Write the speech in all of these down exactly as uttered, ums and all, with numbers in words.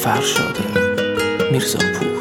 فرشاد میرزاپور.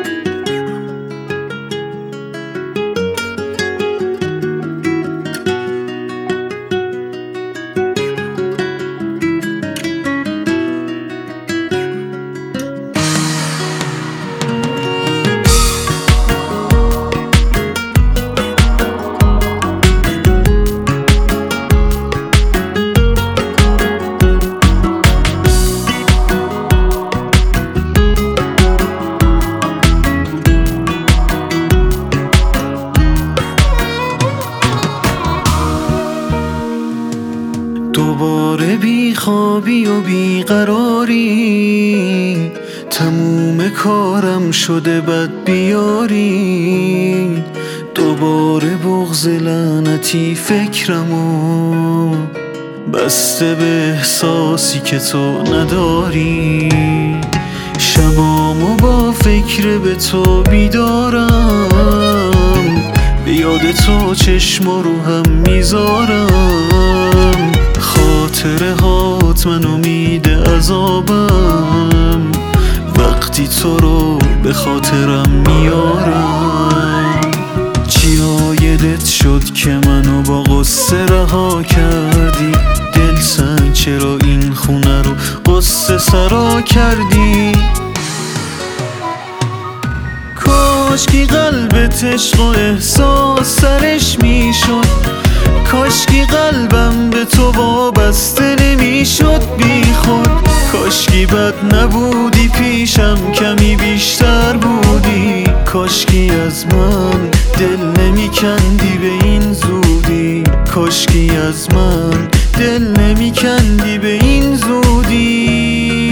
دوباره بی خوابی و بی قراری، تموم کارم شده بد بیاری. دوباره بغض لعنتی فکرمو بسته به احساسی که تو نداری. شبامو با فکر به تو بیدارم، به یاد تو چشما رو هم میذارم. خاطره هات من امید عذابم، وقتی تو رو به خاطرم میارم. چی آیدت شد که منو با قصه رها کردی؟ دلتنگ چرا این خونه رو قصه سرا کردی؟ کاشکی قلبت عشق و احساس سرش میشد، کاشکی قلبم به تو وابسته نمیشد بی خود. کاشکی بد نبودی پیشم کمی بیشتر بودی، کاشکی از من دل نمیکندی به این زودی. کاشکی از من دل نمیکندی به این زودی.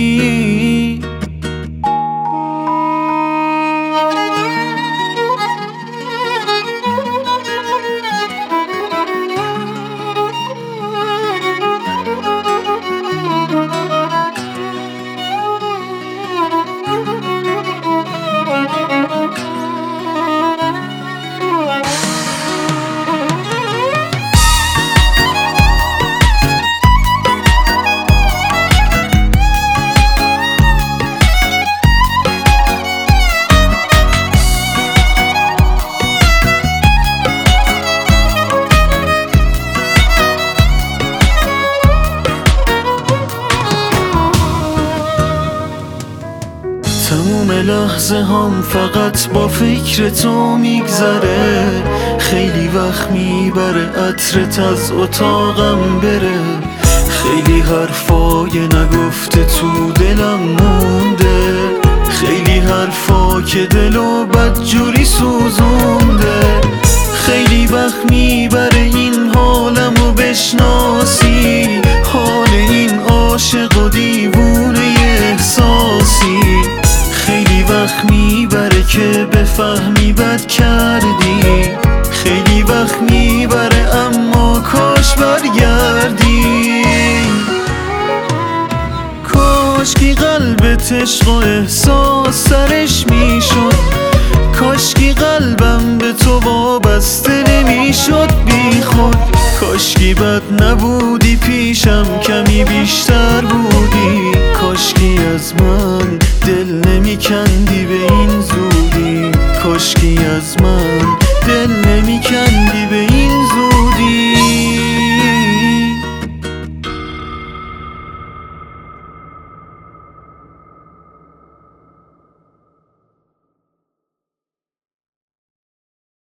تموم لحظه هم فقط با فکر تو میگذره. خیلی وقت میبره عطرت از اتاقم بره. خیلی حرفای نگفته تو دلم مونده، خیلی حرفا که دلو بدجوری سوزونده. خیلی وقت میبره این حالمو بشناسی، حال این عاشق و دیوونه احساسی. خیلی وقت میبره که بفهمی بد کردی، خیلی وقت میبره اما کاش برگردی. کاشکی قلبت عشق و احساس سرش میشد، کاشکی قلبم به تو وابسته نمیشد بی خود. کاشکی بد نبودی پی